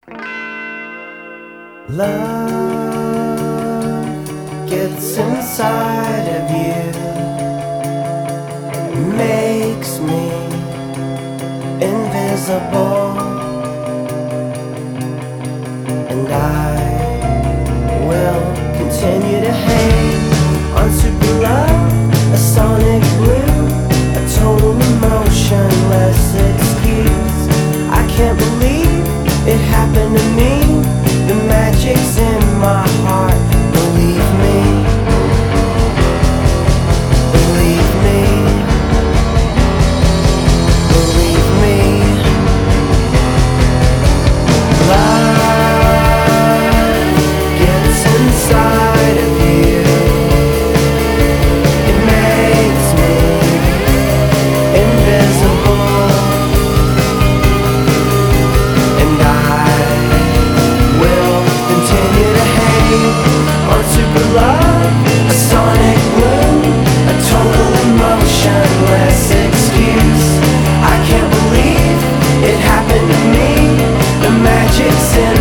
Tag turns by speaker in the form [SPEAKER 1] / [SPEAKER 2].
[SPEAKER 1] Love gets inside of you, makes me invisible, and I will continue to hang on super love, a sonic blue, a total emotionless excuse. I can't believe it happened to me. The magic's in my heart, believe me. Believe me. Believe me. Love gets inside of you. It makes me invisible, and I will continue to hang on super love, a sonic bloom, a total emotionless excuse. I can't believe it happened to me. The magic's in